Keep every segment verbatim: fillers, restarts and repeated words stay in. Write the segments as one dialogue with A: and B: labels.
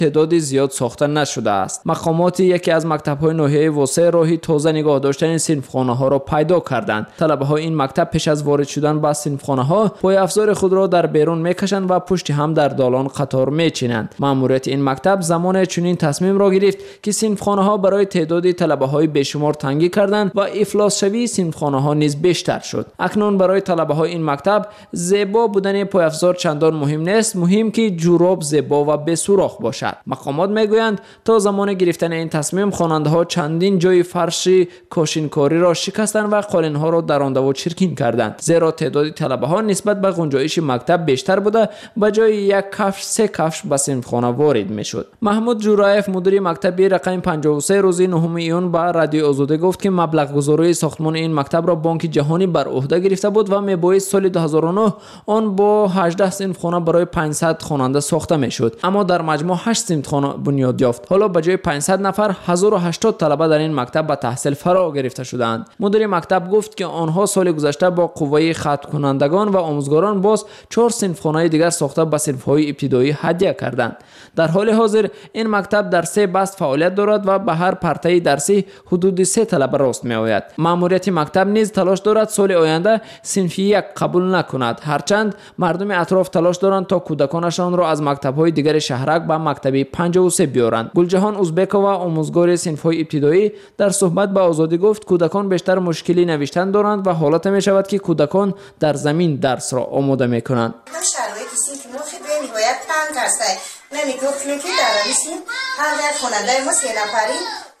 A: تعدادی زیاد ساخته نشده است. مقامات یکی از مکتب‌های ناحیه واسه راهی تازه نگاه داشتن صنفخانه‌ها را پیدا کردند. طلبه‌های این مکتب پیش از وارد شدن به صنفخانه‌ها پای افزار خود را در بیرون میکشند و پشت هم در دالان قطار میچینند. مأموریت این مکتب زمان چنین تصمیم را گرفت که صنفخانه‌ها برای تعداد طلبه‌های بیشمار تنگی کردند و افلاس شوی صنفخانه‌ها نیز بیشتر شد. اکنون برای طلبه‌های این مکتب زیبا بودن پای افزار چندان مهم نیست، مهم که جوراب زیبا و بی سوراخ باشد. مقامات میگویند تا زمان گرفتن این تصمیم خواننده‌ها چندین جای فرش کاشینکاری را شکستند و قالین‌ها را درانده و چرکین کردند، زیرا تعداد طلبه‌ها نسبت به گنجایش مکتب بیشتر بوده و جای یک کفش سه کفش به صنفخانه وارد میشد. محمود جورایف مدیر مکتب رقم پنجاه و سه روز نهم ایون به رادیو آزادی گفت که مبلغ گذاری ساختمان این مکتب را بانک جهانی بر عهده گرفته بود و میبایست سال دو هزار و نه آن با هجده صنفخانه برای پانصد خواننده ساخته میشد، اما در مجموع هشت صنفخانه بنیاد یافت. حالا به جای پانصد نفر هزار و هشتاد طلبه در این مکتب به تحصیل فرا گرفته شدند. مدیر مکتب گفت که آنها سال گذشته با قوه ختم کنندگان و آموزگاران باز چهار صنفخانه دیگر ساخته به صنف‌های ابتدایی هدیه کردند. در حال حاضر این مکتب در سه بست فعالیت دارد و به هر پرته درسی حدود سه طلبه راست می آید. مأموریت مکتب نیز تلاش دارد سال آینده صنف یک قبول نکند، هرچند مردم اطراف تلاش دارند تا کودکانشان را از مکتب‌های دیگر شهرک به مکتب پنجاه و سه بیارند. گلجهان ازبکова آموزگار صنف‌های ابتدایی در صحبت با آزادی گفت کودکان بیشتر مشکلی نوشتن دارند و حالت می شود که کودکان در زمین درس را آماده می کنند.
B: شرایطی است که ما خیلی می‌باید تنگ است. نمی‌گفتیم که در این هر یک خواننده ما سه نفری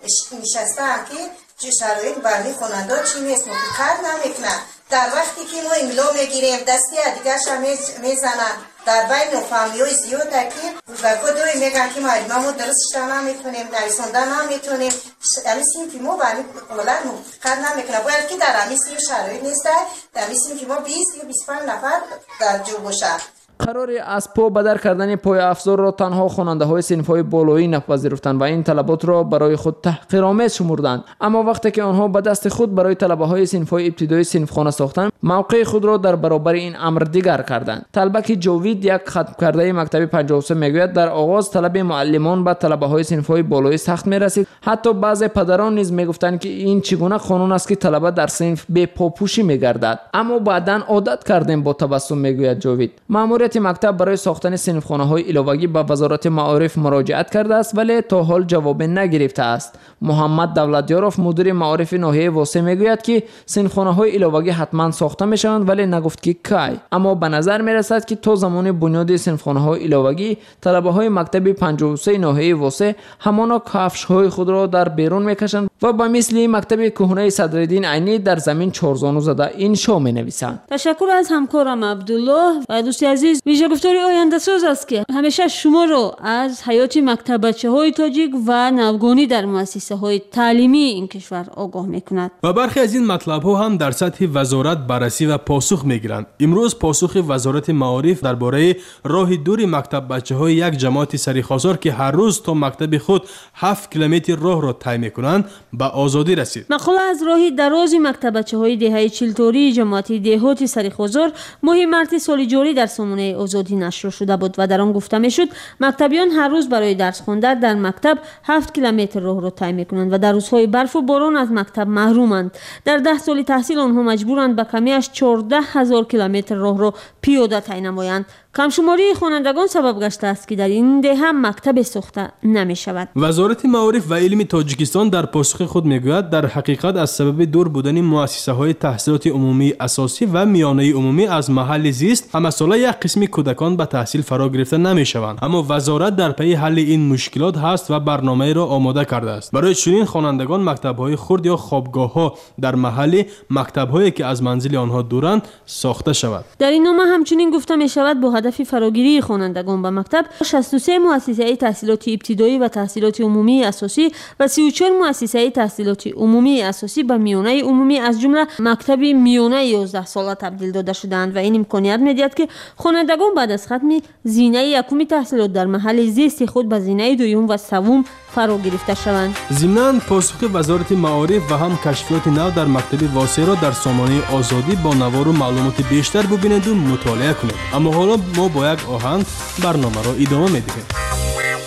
B: نشستن که چه شرایط برای خواننده چی نیست مفکر نمی‌کنن. در وقتی که ما املا میگیریم دستی دیگرش هم میزنن در بین فامیلای زیاده که بزرگا دوی میگن که ما درست شدن نمیتونیم نویسندن نمیتونیم امیسیم که ما برای اولاد مفکر نمیکنه باید که در امیسیم شرایط نیست در امیسیم که ما بیست یا بیست و پنج نفر در جو باشه.
A: قرار از پا بدر کردن پای افزار را تنها خواننده های صنف‌های بالایی نپذیرفتند و این طلبات را برای خود تحقیرآمیز شمردند، اما وقتی که آنها به دست خود برای طلبه های صنف‌های ابتدایی صنفخانه ساختند موقع خود را در برابر این امر دیگر کردند. طلبک جاوید یک ختم کرده مکتب پنجاه و سه میگوید در آغاز طلب معلمان به طلبه های صنف‌های بالایی سخت میرسید، حتی بعضی پدران نیز میگفتند که این چگونه قانون است که طلبه در صنف بی پاپوشی میگردد، اما بعداً عادت کردیم با تبسم میگوید جاوید. مأموریت مکتب برای ساختن صنفخانه‌های علاوگی به وزارت معارف مراجعت کرده است ولی تا حال جواب نگرفته است. محمد دولتیاروف مدیر معارف ناحیه واسه میگوید که صنفخانه‌های علاوگی حتما ساخته میشوند ولی نگفت که کی، اما به نظر میرسد که تا زمان بنیاد صنفخانه‌های علاوگی طلبه‌های مکتب پنجاه و سه ناحیه واسه همانا کفش‌های خود را در بیرون میکشند و با مثل مکتب کهنه صدرالدین عینی در زمین چهارزانو زده انشا مینویسند.
C: تشکر از همکارم عبدالله و دوستی عزیز. ویژه گفتاری آینده ساز است که همیشه شما رو از حیات مکتب بچه‌های تاجیک و نوگانی در مؤسسه‌های تعلیمی این کشور آگاه می‌کند.
D: و برخی از این مطلب‌ها هم در سطح وزارت بررسی و پاسخ می‌گیرند. امروز پاسخ وزارت معارف درباره راه دور مکتب بچه‌های یک جماعت سریخواسار که هر روز تا مکتب خود هفت کیلومتر راه را طی می‌کنند به آزادی رسید.
C: مقاله از راه دراز مکتب بچه‌های دهه چلتوری جماعت دهات سریخواسار ماه مارس سال جاری در سامانه آزادی نشر شده بود و در آن گفته میشد مکتبیان هر روز برای درس خواندن در مکتب هفت کیلومتر راه را طی می‌کنند و در روزهای برف و باران از مکتب محرومند. در ده سال تحصیل آنها مجبورند به کمیش چهارده هزار کیلومتر راه را پیاده طی نمایند. کمشماری خوانندگان سبب گشته است که در این دهه مکتب ساخته نمی شود.
D: وزارت معارف و علم تاجیکستان در پاسخ خود میگوید در حقیقت از سبب دور بودن مؤسسه های تحصیلات عمومی اساسی و میانه عمومی از محل زیست همه ساله یک قسمی کودکان به تحصیل فرا گرفته نمی شوند، اما وزارت در پی حل این مشکلات هست و برنامه را آماده کرده است. برای چنین خوانندگان مکتب های خرد یا خوابگاه ها در محل مکتب هایی که از منزل آنها دورند ساخته شود.
C: در این نامه همچنین گفته می شود با هدف فراگیری خوانندگان به مکتب شصت و سه مؤسسه تحصیلات ابتدایی و تحصیلات عمومی اساسی و سی و چهار مؤسسه تحصیلات عمومی اساسی به میانه عمومی از جمله مکتب میانه یازده ساله تبدیل داده شدند و این امکانیت میدهد که خوانندگان بعد از ختم زینه یکم تحصیلات در محل زیست خود به زینه دوم و سوم فرا گرفته شوند.
D: ضمناً پاسخ وزارت معارف و هم کشفیات نو در مکتب واسع را در سامانه آزادی با نوار و معلومات بیشتر ببینید و مطالعه کنید. اما حالا ما با یک آهنگ برنامه را ادامه میدهیم.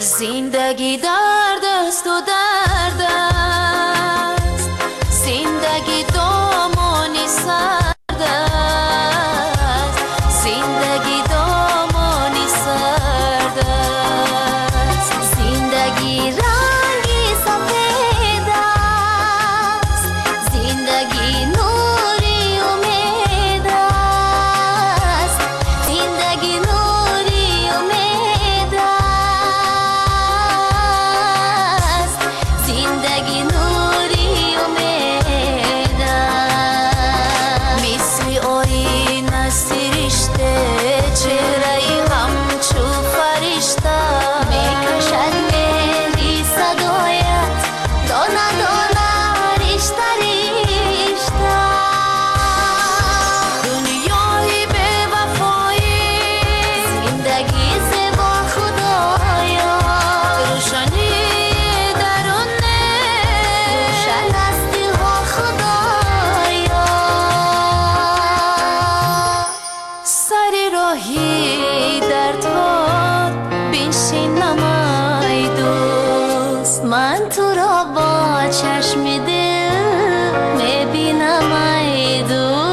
E: زندگی در دست و درد است، زندگی دامانی سرد است، زندگی دامانی سرد است، زندگی رنگی سفید است، زندگی نوری امید است، زندگی نوری امید است، زندگی نوری امید است. مثل آینه سرشته چهره همچو فرشته میکشد مهری صدایت دانه دانه رشته رشته. دنیای بے وفایی زندگی زیبا خدایا، روشنی درونه روشن است دلها خدایا. سر راهی در تو بنشینم ای دوست، من تو را با چشم دل میبینم ای دوست.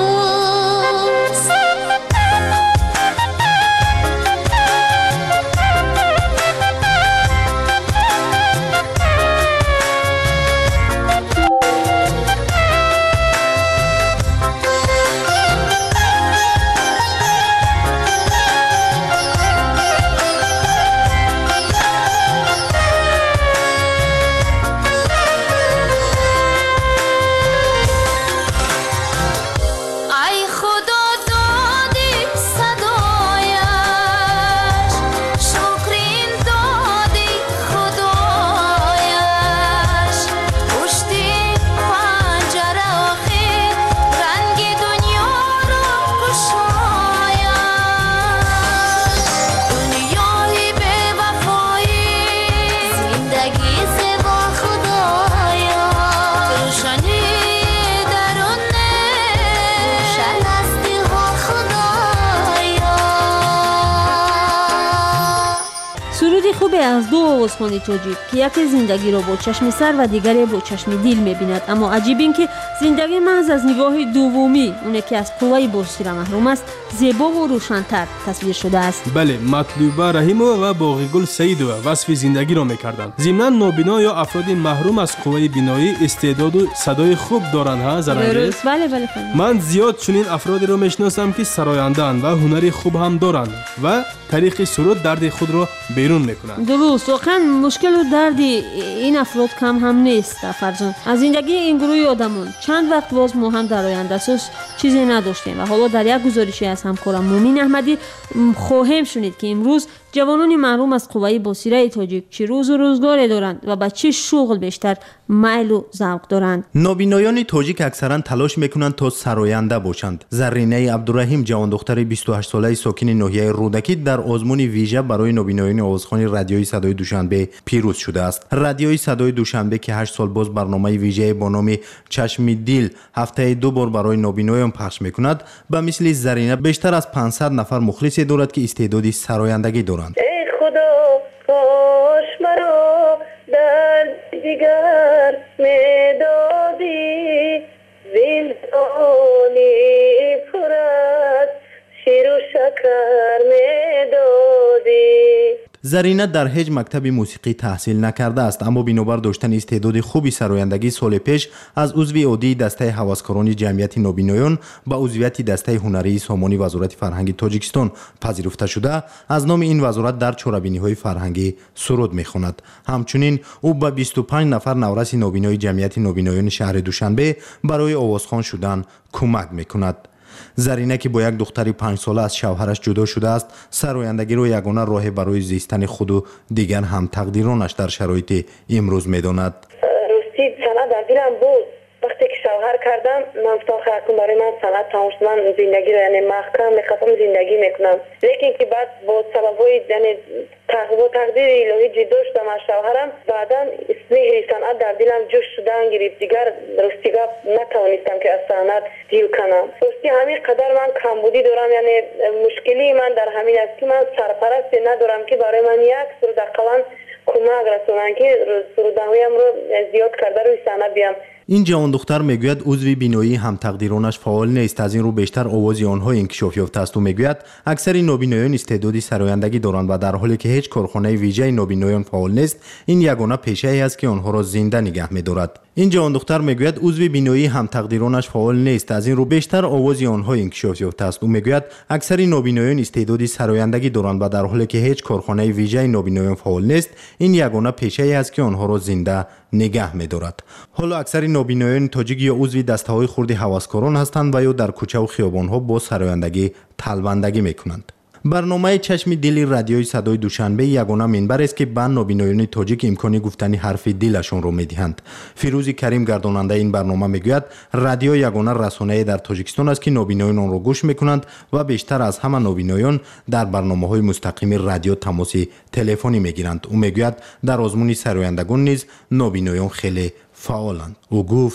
E: ای خدا دادی صدایش، شکر این دادی خدایش. پشتی پنجره آخر رنگ دنیا را گشایش. دنیای بے وفایی زندگی زیبا خدایا، روشنی درونه روشن است دلها خدایا.
C: سرودی خوبی از دو آوازخوان تاجیک که یکی زندگی را با چشم سر و دیگری با چشم دل می‌بیند، اما عجیب این که زندگی محض از نگاه دومی، اون که از قوه بصیرت محروم است، زیبا و روشن‌تر تصویر شده است.
D: بله، مطلوبه رحیمова و باقیگل سیدova وصف زندگی را میکردند. ضمناً نابینا یا افراد محروم از قوه بینایی استعداد و صدای خوب دارند. ها زرنگیز؟
C: درست، بله بله خانم.
D: من زیاد چنین افرادی را میشناسم که سراینده‌اند و هنری خوب هم دارند و طریق سرود درد خود را بیرون میکنند.
C: درست، واقعا مشکل و درد این افراد کم هم نیست. فرزان از زندگی این گروه آدمان چند وقت باز ما هم در آینده اساس چیزی نداشتیم و حالا در یک گزارشی از همکارم مومین احمدی خواهیم شنید که امروز جوانان محروم از قوه بصیرت تاجیک چه روز و روزگاری دارند و به چه شغل بیشتر میل و ذوق دارند.
F: نابینایان تاجیک اکثرا تلاش میکنند تا سراینده باشند. زرینه عبدالرحیم جوان دختر بیست و هشت ساله ساکن ناحیه رودکی در آزمون ویژه برای نابینایان آوازخوان رادیوی صدای دوشنبه پیروز شده است. رادیوی صدای دوشنبه که هشت سال باز برنامه ویژه با نام چشم دل هفته دو بار برای نابینایان پخش میکند، به مثل زرینه بیشتر از پانصد نفر مخلصی دارد که استعدادی سرایندگی دارند.
G: ای خدا کاش مرا در دیگر میدادی، زندانی پر از شیر و شکر میدادی.
F: زرینه در هیچ مکتب موسیقی تحصیل نکرده است، اما بنابر داشتن استعداد خوبی سرایندگی سال پیش از عضو عادی دسته هوسکاران جمعیت نابینایان به عضویت دسته هنری سامانی وزارت فرهنگ تاجیکستان پذیرفته شده. از نام این وزارت در چهاربینی‌های فرهنگی سرود می‌خواند. همچنین او به بیست و پنج نفر نورس نابینای جمعیت نابینایان شهر دوشنبه برای آوازخوان شدن کمک می‌کند. زرینه که با یک دختر پنج ساله از شوهرش جدا شده است، سرایندگی را یگانه راه برای زیستن خود و دیگر هم تقدیرانش در شرایط امروز می‌داند.
G: راستی سند در دلم بود. وقتی که شوهر کردم من گفتم خیلی برای من سند تمام شد، من زندگی رو یعنی محکم می‌خواستم زندگی میکنم، لیکن که بعد با سببای یعنی تقوا تقدیر الهی جدا شدم از شوهرم. بعدا مهر صنعت در دلم جوش شدن گرفت، دیگر راستی گپ نتوانستم که از صنعت دیل کنم. راستی همین قدر من کمبودی دارم، یعنی مشکلی من در همین است که من سرپرستی ندارم که برای من یک سر دقیقاً کمک رسونن که سرودهایم رو زیاد کرده روی صحنه بیام.
F: این جوان دختر میگوید عضو بینایی هم تقدیرانش فعال نیست، از این رو بیشتر آواز آنها انکشاف یافته است و میگوید اکثر نابینایان استعدادی سرآیندگی دارند و در حالی که هیچ کارخانه ویژه نابینایان فعال نیست، این یگانه پیشه‌ای است که آنها را زنده نگه می‌دارد. این جوان دختر میگوید عضو بینایی هم تقدیرانش فعال نیست، از این رو بیشتر آواز آنها انکشاف یافته است و میگوید اکثر نابینایان استعدادی سرآیندگی دارند و در حالی که هیچ کارخانه ویژه نابینایان فعال نیست، این یگانه پیشه‌ای است که آنها را زنده نگه می‌دارد. حالا اکثر نابینایان تاجیک یا عضو دسته‌های خرد هوسکاران هستند و یا در کوچه و خیابان‌ها با سرآیندگی طلبندگی می‌کنند. برنامه چشم دل رادیوی صدای دوشنبه یگانه منبر است که به نابینایان تاجیک امکانی گفتن حرف دلشان را می‌دهند. فیروز کریم گرداننده این برنامه میگوید رادیو یگانه رسانه‌ای در تاجیکستان است که نابینایان آن را گوش می‌کنند و بیشتر از همه نابینایان در برنامه‌های مستقیم رادیو تماس تلفنی می‌گیرند. او میگوید در آزمون سرآیندگان نیز نابینایان خیلی فعالند. او گفت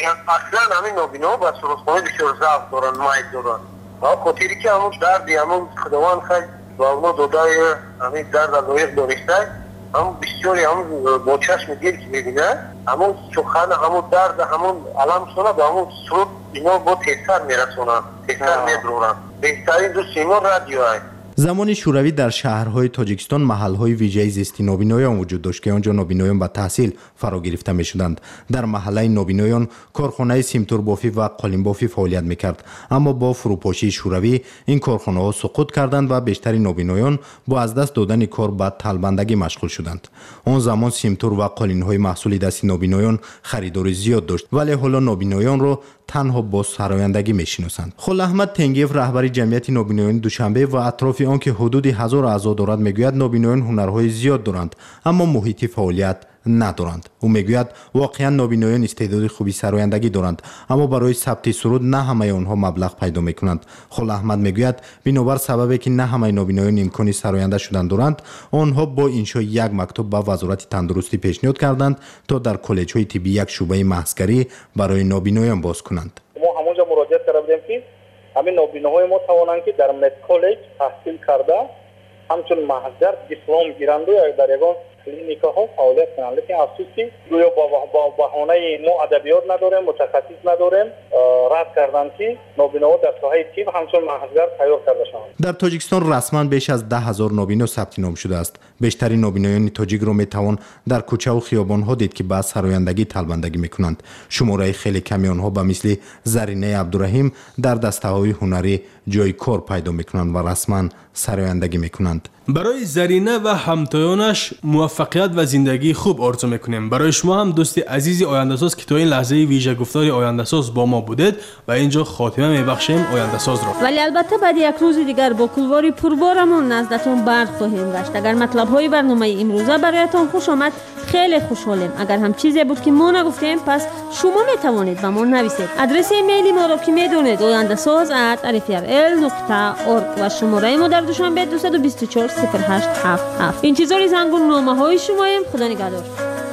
H: اصلا همین نابینا با سرودخوانی بسیار ضعف دارند، مایل دارند. خاطری که همون دردی همون خداوند خیلی با اونو دودای همین درد از لایق دانشته همون بسیاری همون با چشم دل که میبینه همون سخن همون درد همون علم سونه با همون سرود اینا با تیسر میرسونن، تیسر میدرونن. بهترین دو سیما رادیو های.
F: زمان شوروی در شهرهای تاجیکستان محلهای ویژه زیستی نابینایان وجود داشت که آنجا نابینایان به تحصیل فرا گرفته میشدند. در محله نابینایان کارخانه سیمتور بافی و قالین بافی فعالیت میکرد، اما با فروپاشی شوروی این کارخانه ها سقوط کردند و بیشتر نابینایان با از دست دادن کار به طلبندگی مشغول شدند. آن زمان سیمتور و قالین های محصول دست نابینایان خریدار زیاد داشت، ولی حالا نابینایان را تنها با سرآیندگی میشناسند. خل احمد تنگیف رهبر جمعیت نابینایان دوشنبه و اطراف آن که حدود هزار اعضا دارد میگوید نابینایان هنرهای زیاد دارند اما محیط فعالیت ندارند. او میگوید واقعا نابینایان استعداد خوبی سرآیندگی دارند اما برای ثبت سرود نه همه آنها مبلغ پیدا میکنند. خل احمد میگوید بنابر سببی که نه همه نابینایان امکانی سرآینده شدن دارند، آنها با انشای یک مکتب به وزارت تندرستی پیشنهاد کردند تا در کالج های طبی یک شعبه محضگری برای نابینایان باز کنند.
I: ما همونجا مراجعه کردیم که همین نابیناهای ما توانند که در مد کالج تحصیل کرده همچون محضر دیپلم گیرند و در یگان کلینیکا ها فعالیت کنند. لیکن افسوسی گویا با بهانه ما ادبیات نداریم، متخصص نداریم، رد کردند که نابیناها در ساحه طب همچون محضر تیار کرده شوند.
F: در تاجیکستان رسما بیش از ده هزار نابینا ثبت نام شده است. بیشتر نابینایان تاجیک را میتوان در کوچه و خیابان ها دید که به سرآیندگی طلبندگی میکنند. شماره خیلی کمی آنها به مثل زرینه عبدالرحیم در دسته های هنری جای کار پیدا میکنند و رسما سرآیندگی میکنند.
D: برای زرینه و همتایانش موفقیت و زندگی خوب آرزو میکنیم. برای شما هم دوست عزیزی آینده‌ساز که تا این لحظه ویژه گفتار آینده‌ساز با ما بودید و اینجا خاتمه میبخشیم آینده‌ساز را.
C: ولی البته بعد یک روز دیگر با کلواری پربارمون نزدتون برق خواهیم گشت. اگر مطلب‌های برنامه امروزه برایتان خوش آمد خیلی خوشحالیم. اگر هم چیزی بود که ما نگفتیم پس شما میتوانید به ما نویسید. آدرس ایمیلی ما را که میدونید آینده‌ساز ات ارفی‌ارل نقطه اورگ و شماره ما در دوشنبه دو دو چهار صفر هشت هفت هفت. این چیزاری زنگون نامه های شماییم. خدا نگهدار.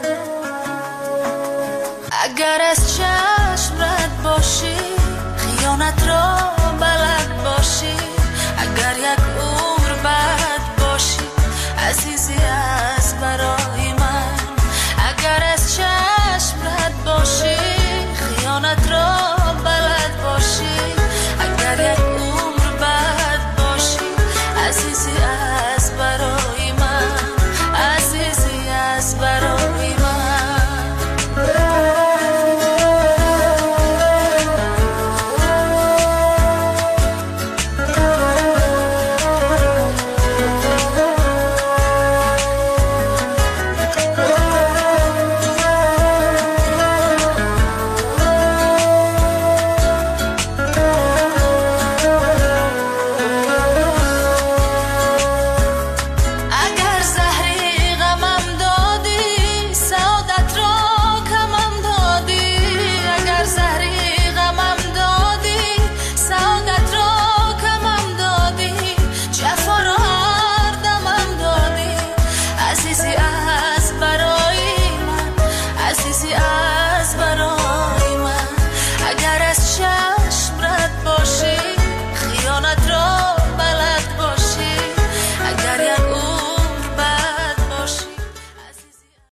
E: اگر از چشم رد باشی خیانت را بلد باشی، اگر یک عمر بعد باشی عزیزی از برای